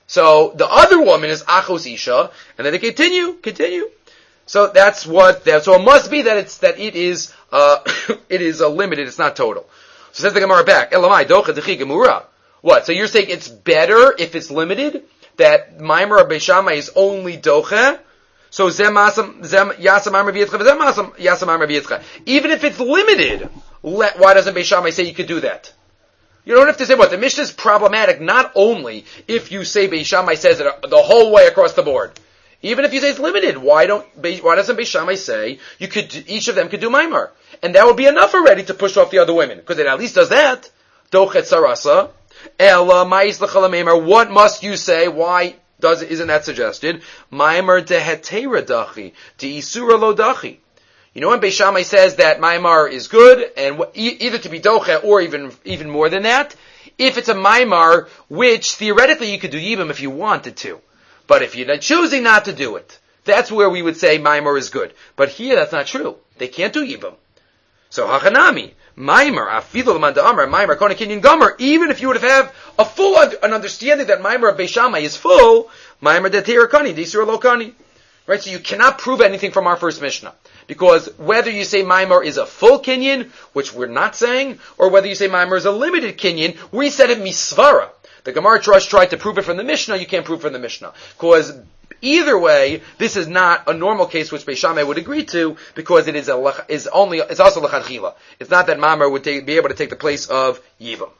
S1: So the other woman is Achos Isha, and then they continue, continue. So that's what, that, so it must be that it's, that it is, uh, it is a limited, it's not total. So says the Gemara back, Elamai, Docha Dechi Gemura. What? So you're saying it's better if it's limited? That Maimar Beishamai is only Docha? So Zem Masam, Zem Yasam Maimar V'yitzcha, Zem Masam Yasam Maimar V'yitzcha. Even if it's limited, let, why doesn't Beishamai say you could do that? You don't have to say what? The Mishnah is problematic not only if you say Beishamai says it the whole way across the board. Even if you say it's limited, why don't, why doesn't Beishamai say you could, each of them could do Maimar? And that would be enough already to push off the other women. Because it at least does that. Dochet sarasa. Ela ma'is l'chala Maimar. What must you say? Why does, isn't that suggested? Maimar de hetera dachi. De isura lo dachi. You know when Beishamai says that Maimar is good, and either to be doche or even even more than that, if it's a Maimar, which theoretically you could do Yibam if you wanted to. But if you're not choosing not to do it, that's where we would say Maimar is good. But here that's not true. They can't do Yibam. So Hachanami, Maimar, Afilu L'manda Amar, Maimar, Kone Kinyan Gomer, even if you would have a full an understanding that Maimar of Beishamai is full, Maimar de Terakani, Disur Lokani. Right, so you cannot prove anything from our first Mishnah. Because whether you say Maimar is a full kinyan, which we're not saying, or whether you say Maimar is a limited kinyan, we said it misvara. The Gemara Trush tried to prove it from the Mishnah, you can't prove from the Mishnah. Because either way, this is not a normal case which Beishamai would agree to, because it is a is only it's also lechadchila. It's not that Maimar would take, be able to take the place of Yibam.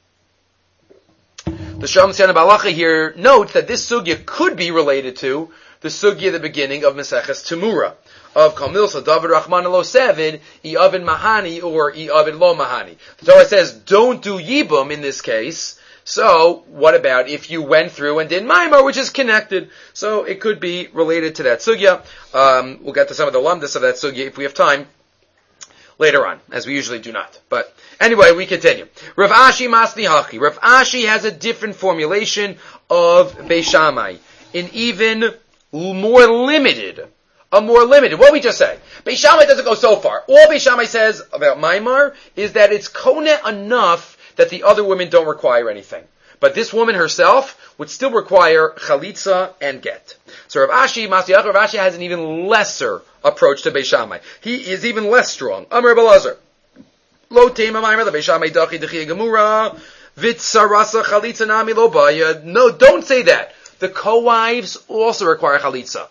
S1: The Shalom Tzana Balacha here notes that this sugya could be related to the sugya at the beginning of Maseches Temura, of Kamilsa, David Rahman lo Sevid, I'avin Mahani, or I'avin lo Mahani. The Torah says, don't do Yibum in this case. So, what about if you went through and did Maimar, which is connected? So, it could be related to that sugya. Um, we'll get to some of the lumdus of that sugya if we have time later on, as we usually do not. But, anyway, we continue. Rav Ashi Masni Hachi. Rav Ashi has a different formulation of Beishamai, in even more limited, a more limited. What did we just say? Beishamai doesn't go so far. All Beishamai says about Maimar is that it's koneh enough that the other women don't require anything. But this woman herself would still require chalitza and get. So Rav Ashi, Masiyach, Rav Ashi has an even lesser approach to Beishamai. He is even less strong. Amar Belazar. Lo tema Maimar, the Beishamai dachi dechi gemura, vitsarasa chalitza nami lo baya. No, don't say that. The co-wives also require chalitza.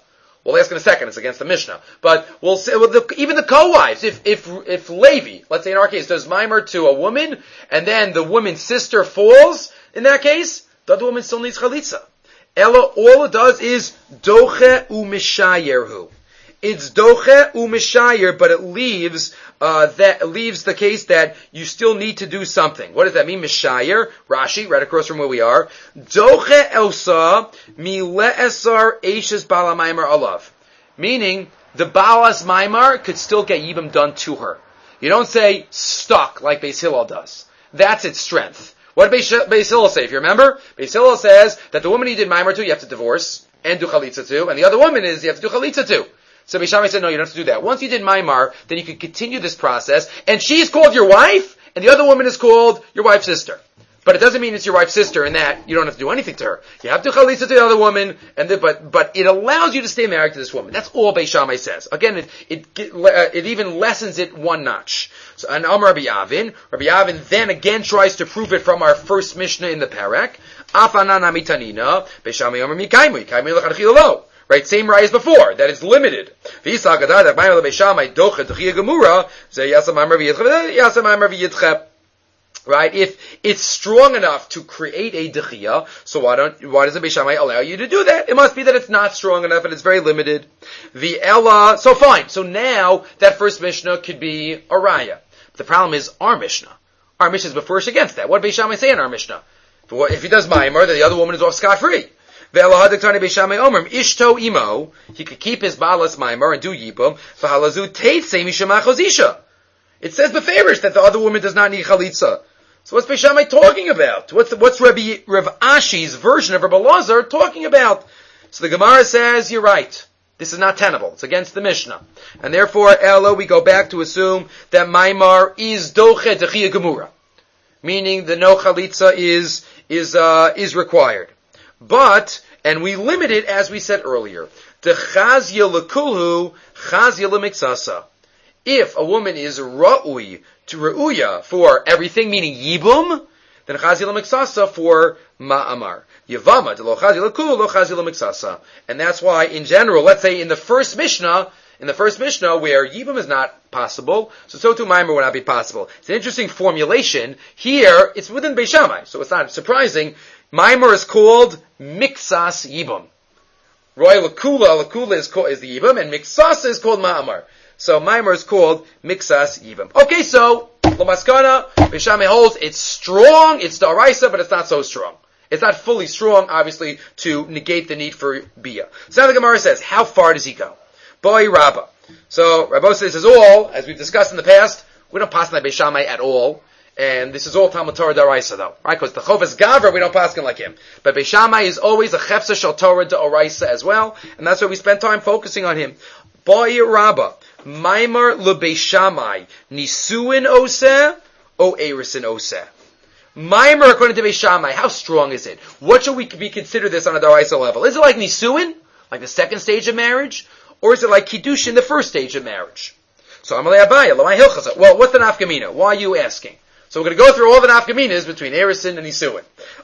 S1: We'll ask in a second. It's against the Mishnah. But we'll say, well, the, even the co-wives, if, if, if Levi, let's say in our case, does Maimer to a woman, and then the woman's sister falls, in that case, the other woman still needs chalitza. Ella, all it does is doche u'mishayerhu. It's doche u'mishayer, but it leaves, uh, that, leaves the case that you still need to do something. What does that mean? Mishayer, Rashi, right across from where we are. Doche elsa mi le'esar eishes bala maimar alav. Meaning, the balas maimar could still get yibam done to her. You don't say stuck like Beis Hillel does. That's its strength. What did Beis, Beis Hillel say? If you remember, Beis Hillel says that the woman you did maimar to, you have to divorce and do chalitza to, and the other woman is you have to do chalitza to. So Beis Shammai said, no, you don't have to do that. Once you did maimar, then you can continue this process, and she's called your wife, and the other woman is called your wife's sister. But it doesn't mean it's your wife's sister in that you don't have to do anything to her. You have to chalitza to the other woman, and the, but but it allows you to stay married to this woman. That's all Beis Shammai says. Again, it it uh, it even lessens it one notch. So, and Amar Rabbi Avin, Rabbi Avin then again tries to prove it from our first Mishnah in the Parak. Afanan amitanina Beis Shammai Amar mikaymu mikaymu lechadchila lo. Right, same right as before, that it's limited. Right, if it's strong enough to create a dechiyah, so why don't, why doesn't Beis Shammai allow you to do that? It must be that it's not strong enough and it's very limited. The Ella, so fine, so now that first Mishnah could be a raya. The problem is our Mishnah. Our Mishnah is before against that. What did Beis Shammai say in our Mishnah? If he does Maimer, then the other woman is off scot-free. Ishto imo, he could keep his balas maimer and do yibum. V'halazu teitze mishamachozisha. It says beferish that the other woman does not need chalitza. So what's Beis Shammai talking about? What's the, what's Rabbi Rav Ashi's version of Rabbi Lazar talking about? So the Gemara says you're right. This is not tenable. It's against the Mishnah, and therefore, Ella, we go back to assume that maimar is doche dechiyah gemura, meaning the no chalitza is is uh, is required. But, and we limit it as we said earlier, the chazya lekulhu, chazya lemiksasa. If a woman is ra'ui to ra'uya for everything, meaning yibum, then chazya lemiksasa for ma'amar. Yavama, de lo chazya lekulu, lo chazya lemiksasa. And that's why, in general, let's say in the first Mishnah, in the first Mishnah, where yibum is not possible, so so too maimer would not be possible. It's an interesting formulation. Here, it's within Beis Shammai, so it's not surprising. Maimer is called Miksas Yibum. Roy Lakula, Lakula is called, is the Yibum, and Miksas is called Ma'amar. So Maimer is called Miksas Yibum. Okay, so, Lamaskana, Beis Shammai holds, it's strong, it's the Araisa, but it's not so strong. It's not fully strong, obviously, to negate the need for Bia. So now the Gemara says, how far does he go? Boy Rabbah. So, Rabbi says, is all, as we've discussed in the past, we don't pass on Beis Shammai at all. And this is all Talmud Torah D'Oraisa though, right? Because the Chovas Gavra, we don't pass him like him. But Beis Shammai is always a Chefsa Shel Torah D'Oraisa as well, and that's why we spend time focusing on him. Boy Rabbah, Maimar LeBeis Shammai, Nisuin Oseh, O Erisin Oseh. Maimar according to Beis Shammai, how strong is it? What should we be consider this on a D'Oraisa level? Is it like Nisuin, like the second stage of marriage? Or is it like Kiddush in the first stage of marriage? So Amalei Abaya, L'may Hilchasa. Well, what's the nafkamina? Why are you asking? So we're going to go through all the nafkaminas between Erisin and Nisuin.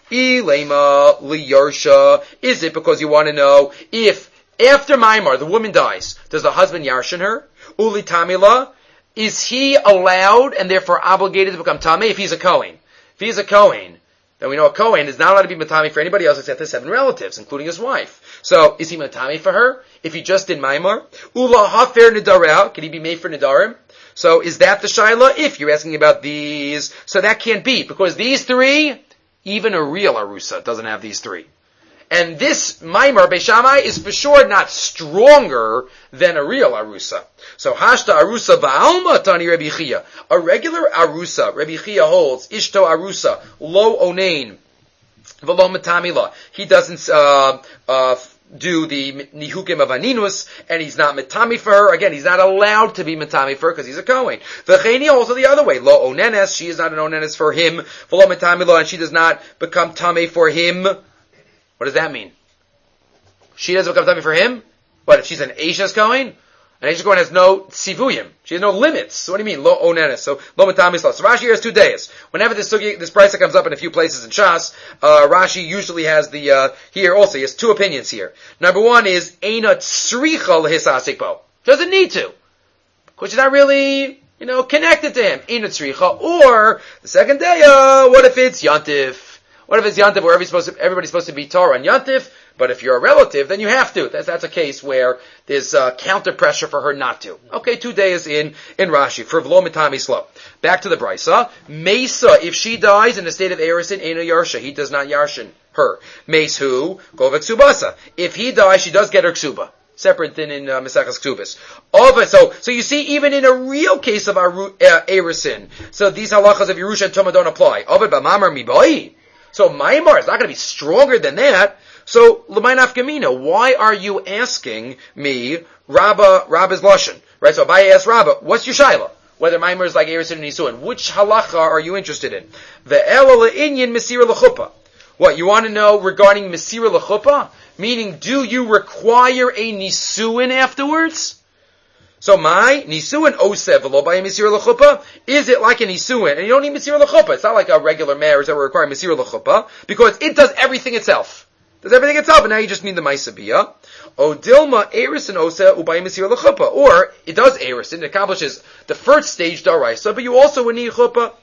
S1: Ilema liyarsha. Is it because you want to know if after Maimar the woman dies, does the husband yarshin her? Uli tamila. Is he allowed and therefore obligated to become tame if he's a Kohen? If he's a Kohen, then we know a Kohen is not allowed to be matame for anybody else except his seven relatives, including his wife. So is he matame for her if he just did Maimar? Ula hafer nidareh. Can he be made for nidarim? So is that the shaila? If you're asking about these, so that can't be, because these three, even a real arusa doesn't have these three. And this Maimar Beis Shammai is for sure not stronger than a real arusa. So hashta arusa ba'alma tani Rabbi Chia. A regular arusa, Rabbi Chia holds, ishto arusa, lo onein, velo matamila. He doesn't, uh, uh, do the nihukim of aninus, and he's not mitami for her. Again, he's not allowed to be mitami for her because he's a Kohen. V'cheni also the other way. Lo onenes, she is not an onenes for him. V'lo mitami lo, and she does not become tame for him. What does that mean? She doesn't become tame for him? What, if she's an Eishes Kohen? An Eishes Kohen has no tzivuyim. She has no limits. So what do you mean? Lo onenes. So lo matamis lo. So Rashi here has two days. Whenever this sugi, this brisa comes up in a few places in Shas, uh, Rashi usually has the, uh, here also, he has two opinions here. Number one is, Eina tzricha lehisasik bo. Doesn't need to. Because she's not really, you know, connected to him. Eina tzricha. Or, the second day, uh, what if it's Yantif? What if it's Yantif where everybody's supposed to, everybody's supposed to be Torah on Yantif? But if you're a relative, then you have to. That's, that's a case where there's uh, counter pressure for her not to. Okay, two days in in Rashi for v'lo mitami slow. Back to the brisa. Mesa, if she dies in the state of erisin, ena yarsha, he does not yarshin her. Mace who govek ksubasa. If he dies, she does get her ksuba. Separate than in uh, Maseches Ksubas. Of so so you see, even in a real case of aru, uh, erisin, so these halachas of Yerusha and Tumah don't apply. Ovid b'mamar mibai. So Maimar is not going to be stronger than that. So, l'may nafkamina, why are you asking me, Rabba, Rabba's Lashon? Right, so Abaye asks Rabba, what's your shaila? Whether Maimar is like Erisin and Nisuin. Which halacha are you interested in? The Ela le'inyan Mesira l'chuppah. What, you want to know regarding Mesira l'chuppah? Meaning, do you require a Nisuin afterwards? So my Nisuin Osev v'lo by Mesira l'chuppah, is it like a Nisuin? And you don't need Mesira l'chuppah. It's not like a regular marriage that will require Mesira l'chuppah, because it does everything itself. Does everything itself, and now you just need the Maisabiyah. O Dilma Erisin Osa Ubay Mesira l'chuppah. Or, it does Erisin, it accomplishes the first stage Daraisa, but you also would need chuppah.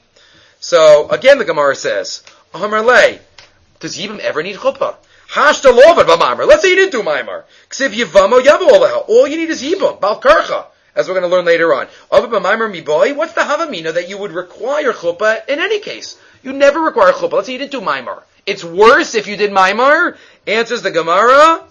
S1: So, again the Gemara says, Amar lei, does Yibam ever need chuppah? Hashta lovad b'mamar. Let's say you didn't do Maimar. Ksiv Yivamo Yavo Oleha. All you need is Yibam, Bal Karcha, as we're going to learn later on. Avad b'mamar miboy, what's the Havamina that you would require chuppah in any case? You never require chuppah. Let's say you didn't do Maimar. It's worse if you did Maimar? Answers the Gemara,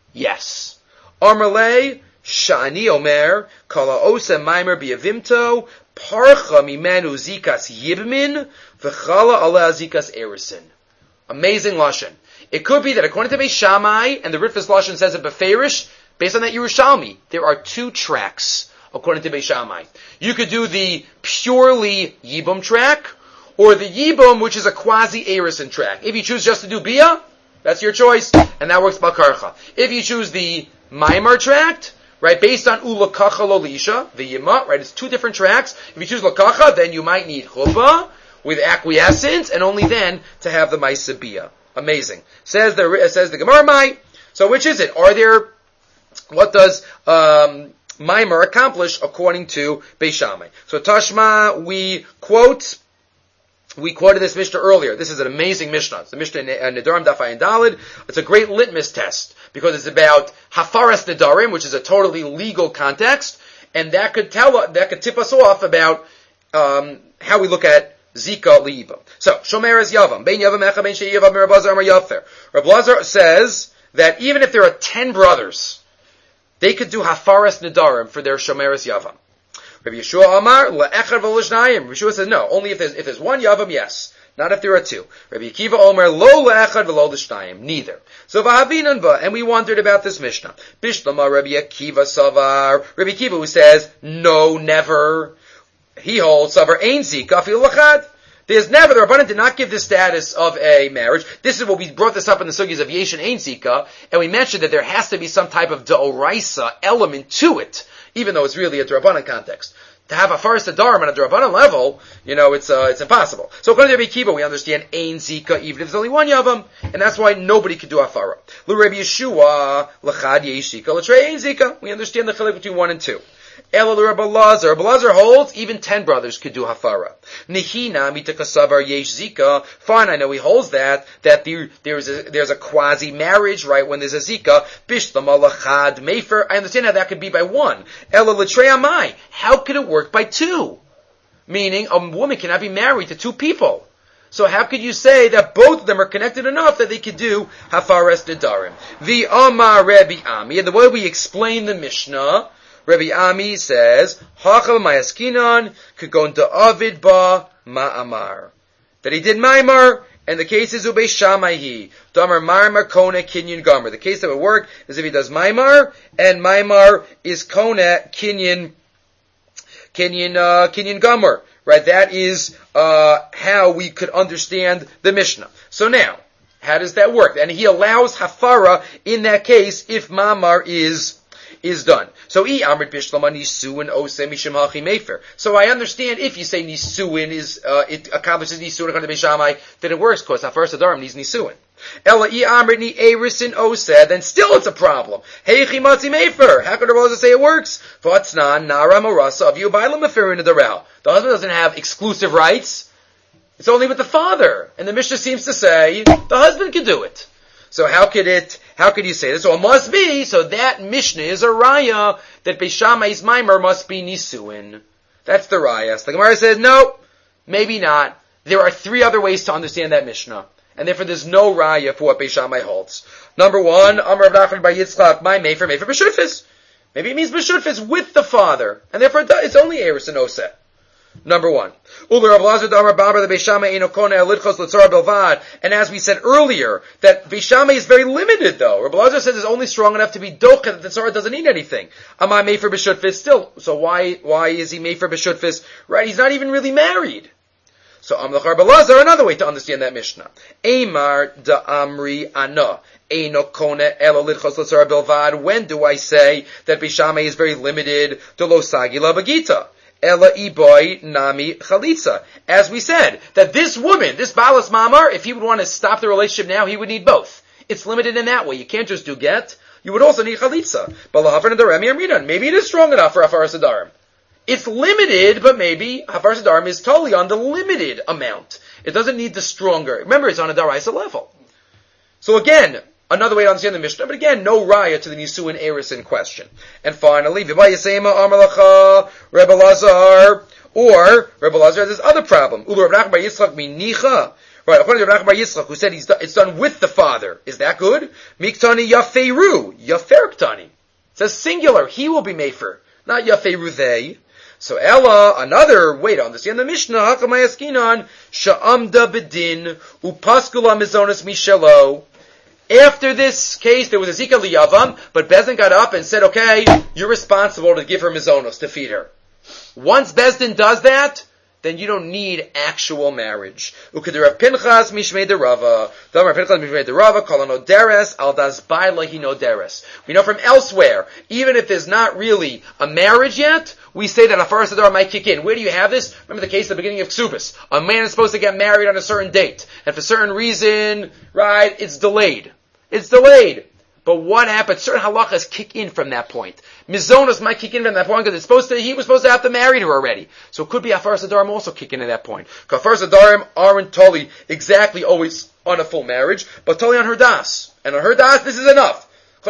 S1: yes. Amarle, Shani Omer, Kala Osa Maimar Biavimto, Parcha Mimenu Zikas Yibmin, V'chala Ala Zikas Erisin. Amazing Lashon. It could be that according to Beis Shammai, and the Ritfus Lashon says it Beferish, based on that Yerushalmi, there are two tracks, according to Beis Shammai. You could do the purely Yibum track, or the Yibum, which is a quasi-Erisin track. If you choose just to do Bia, that's your choice, and that works Balkarcha. If you choose the Maimar tract, right, based on Ulakacha Lolisha, the Yima, right, it's two different tracks. If you choose Lakacha, then you might need Chuppah with acquiescence, and only then to have the Maisabiyah. Amazing. Says the says the Gemara Mai. So which is it? Are there, what does um, Maimar accomplish according to Beis Shammai? So Tashma, we quote, We quoted this Mishnah earlier. This is an amazing Mishnah. It's the Mishnah in Nedarim Daf Ayin Daled. It's a great litmus test because it's about Hafaras Nedarim, which is a totally legal context, and that could tell that could tip us off about um, how we look at Zika Liiba. So Shomer is Yavam. Bein Yavam Echa Bein Shei Yavam Reb Lazar Amar Yafer. Reb Lazar says that even if there are ten brothers, they could do Hafaras Nedarim for their Shomeres Yavam. Rabbi Yeshua Amar le'echad v'lishnayim. Rabbi Yeshua says no, only if there's if there's one yavam, yes, not if there are two. Rabbi Akiva Omer lo le'echad v'lo l'shnayim, neither. So v'havinan ba, and we wondered about this Mishnah. Bishlama Rabbi Akiva Savar. Rabbi Akiva who says no, never. He holds Savar ein zika fil lachad. There's never, the Rabbanan did not give the status of a marriage. This is what we brought this up in the sugis of Yesh and Ein Zika, and we mentioned that there has to be some type of D'oraisa element to it, even though it's really a D'Rabbanan context. To have a first Adarim on a D'Rabbanan level, you know, it's uh, it's impossible. So according to Rabbi Akiva, we understand Ein Zika, even if there's only one Yavam, and that's why nobody could do Hafara. Lu Rabbi Yeshua, L'chad Yesh Zika, L'trei Ein Zika. We understand the chilek between one and two. Ela Rabbi Lazar. Rabbi Lazar holds even ten brothers could do hafara. Nihina mitakasavar yesh zika. Fine, I know he holds that that there there's a there's a quasi marriage, right? When there's a zika, bishlam alachad mefer. I understand how that could be by one. Ela l'trei amai. How could it work by two? Meaning a woman cannot be married to two people. So how could you say that both of them are connected enough that they could do hafaras nedarim? The Amar Rabbi Ami, and the way we explain the Mishnah, Rabbi Ami says, Hachal Mayaskinan could go into Avid Ba Ma'amar. That he did Maimar, and the case is Ubei Shammai. Damar Maimar Kona Kinyan Gomer. The case that would work is if he does Maimar, and Maimar is Kona Kinyan, Kinyan, uh, Kinyan Gomer. Right? That is, uh, how we could understand the Mishnah. So now, how does that work? And he allows Hafara in that case if Mamar is is done. So I amrit bishlama nisuin ose mishim hachi mefer. So I understand if you say nisuin is uh, it accomplishes nisuin according to Beis Shammai, then it works because Hafar Sadarim needs nisuin. Ella I amrit ni erisin ose, then still it's a problem. Heichi matzi mefer. How could Rabbi Elazar say it works? V'atznan nara morasa of you bailam meferin adarel. The husband doesn't have exclusive rights. It's only with the father. And the Mishnah seems to say the husband can do it. So how could it, how could you say this? So it must be, so that Mishnah is a raya that Beis Shammai's mimer must be nisuin. That's the raya. So the Gemara says, no, maybe not. There are three other ways to understand that Mishnah. And therefore there's no raya for what Beis Shammai holds. Number one, Amar Rav Nachman bar Yitzchak, my mefer, mefer b'shutfis. Maybe it means b'shutfis with the father. And therefore it's only eris and oseh. Number one. And as we said earlier, that Beis Shammai is very limited though. Rabbi Elazar says it's only strong enough to be docha, that the tzara doesn't need anything. Am I mefer b'shutfis still? So why, why is he mefer b'shutfis? Right, he's not even really married. So Amlach Rabbi Elazar, another way to understand that Mishnah. Eimar da amri ana. When do I say that Beis Shammai is very limited to lo sagila bagita? Ela iboy nami chalitza. As we said, that this woman, this balas mamar, if he would want to stop the relationship now, he would need both. It's limited in that way. You can't just do get. You would also need chalitza. Maybe it is strong enough for Hafar Sadarim. It's limited, but maybe Hafar Sadarim is totally on the limited amount. It doesn't need the stronger. Remember, it's on a daraisa level. So again, another way to understand the Mishnah, but again, no raya to the Nisuin Eris in question. And finally, V'ba Yisema Amar Lacha, Rebbe Lazar, or Rebbe Lazar has this other problem. Ulu Rav Nachman bar Yitzchak minicha. Right, according to Rav Nachman bar Yitzchak, who said he's done, it's done with the father. Is that good? Miktani Yafeiru, Yaferktani. It says singular, he will be mefer, not Yafeiru they. So Ella, another way to understand the Mishnah, Hakamayaskinan, Sha'amda Bedin, Upaskula Mizonas Mishelo. After this case, there was a Zika Liyavam, but Bezdin got up and said, okay, you're responsible to give her Mizonos, to feed her. Once Bezdin does that, then you don't need actual marriage. Ukeder Pinchas Mishmei de Rava. Damar Pinchas Mishmei de Rava, Kolano Deres, Aldas Baila Hino Deres. We know from elsewhere, even if there's not really a marriage yet, we say that a Hafar Sadarim might kick in. Where do you have this? Remember the case at the beginning of Ksubis. A man is supposed to get married on a certain date. And for a certain reason, right, it's delayed. It's delayed. But what happens? Certain halachas kick in from that point. Mizonos might kick in from that point because it's supposed to, he was supposed to have to marry her already. So it could be Hafar Sadarim also kick in at that point. Because Hafar Sadarim aren't totally exactly always on a full marriage, but totally on her das. And on her das, this is enough.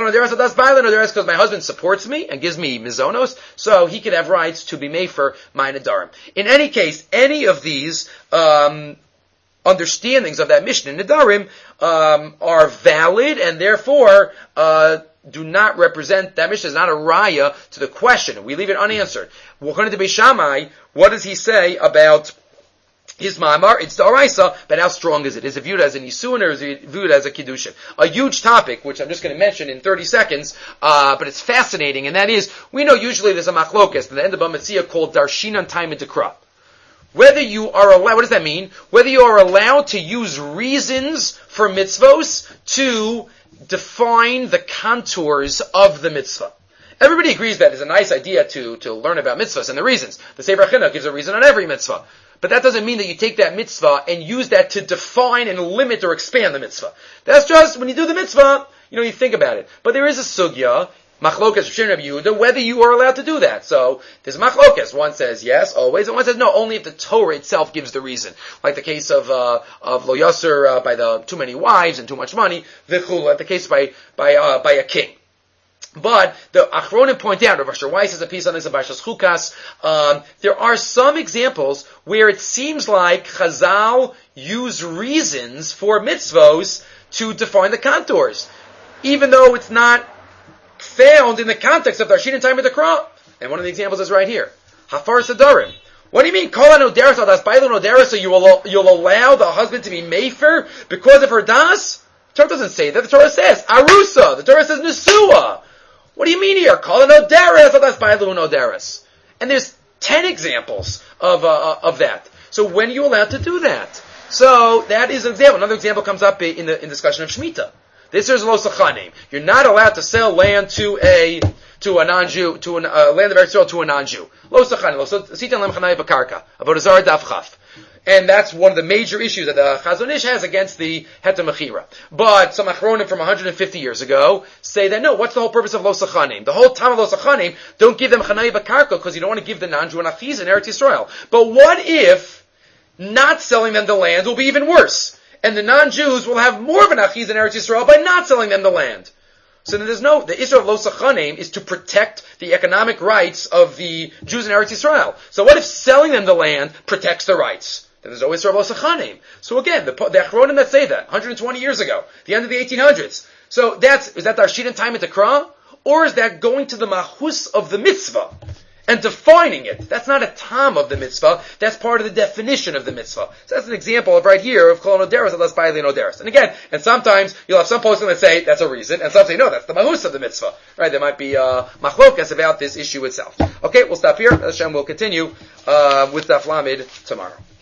S1: Because my husband supports me and gives me mizonos, so he could have rights to be mefer my nadarim. In any case, any of these um, understandings of that Mishnah in Nadarim um, are valid and therefore uh, do not represent, that Mishnah is not a raya to the question. We leave it unanswered. According to Beis Shammai, what does he say about his ma'amar? It's daraisa, but how strong is it? Is it viewed as an isuin or is it viewed as a kiddushin? A huge topic, which I'm just going to mention in thirty seconds, uh, but it's fascinating, and that is, we know usually there's a machlokas at the end of Bamitzia called darshinan time and dekra. Whether you are allowed, what does that mean? Whether you are allowed to use reasons for mitzvos to define the contours of the mitzvah. Everybody agrees that it's a nice idea to, to learn about mitzvahs and the reasons. The Sefer Chinuch gives a reason on every mitzvah. But that doesn't mean that you take that mitzvah and use that to define and limit or expand the mitzvah. That's just, when you do the mitzvah, you know, you think about it. But there is a sugya, machlokas Rishon Rabbi Yehuda, whether you are allowed to do that. So, there's machlokas. One says yes, always, and one says no, only if the Torah itself gives the reason. Like the case of, uh, of Lo Yasser, uh, by the too many wives and too much money, Vichul, like the case by, by, uh, by a king. But the Achronim point out, Rav Asher Weiss has a piece on this about Shas Chukas, um, there are some examples where it seems like Chazal use reasons for mitzvos to define the contours, even though it's not found in the context of Darshin and time of the crop. And one of the examples is right here. Hafar Sadarim. What do you mean? Kol anoderes al das baila noderes, so you will, you'll allow the husband to be mefer because of her das? The Torah doesn't say that. The Torah says arusa. The Torah says nesua. What do you mean here? Kol anoderes al das baila noderes. And there's ten examples of uh, of that. So when are you allowed to do that? So that is an example. Another example comes up in the in discussion of Shemitah. This is lo sachanim. You're not allowed to sell land to a to a non-Jew, to a uh, land of Eretz Yisrael to a non-Jew. Lo sachani, lo sitan lem chanai b'karka. Avodah zarah daf chaf. And that's one of the major issues that the Chazon Ish has against the Heter Mechira. But some Achronim from one hundred fifty years ago say that no, what's the whole purpose of Lo Sachanim? The whole time of Lo Sachanim, don't give them Chanai B'Karka because you don't want to give the non-Jew an Achiz in Eretz Yisrael. But what if not selling them the land will be even worse? And the non-Jews will have more of an Achiz in Eretz Yisrael by not selling them the land. So then there's no, the issue of Lo Sachanim is to protect the economic rights of the Jews in Eretz Yisrael. So what if selling them the land protects the rights? Then there's always Lo Sachanim. So again, the, the Achronim that say that, one hundred twenty years ago, the end of the eighteen hundreds. So that's, is that the Arshid time at the Krah? Or is that going to the Mahus of the mitzvah and defining it? That's not a tam of the mitzvah, that's part of the definition of the mitzvah. So that's an example of right here of Kol Noderes and Las Bailey Noderes. And again, and sometimes you'll have some posting that say that's a reason, and some say no, that's the Mahus of the mitzvah. Right? There might be uh, machlokas about this issue itself. Okay, we'll stop here. Hashem will continue uh, with Daf Lamed tomorrow.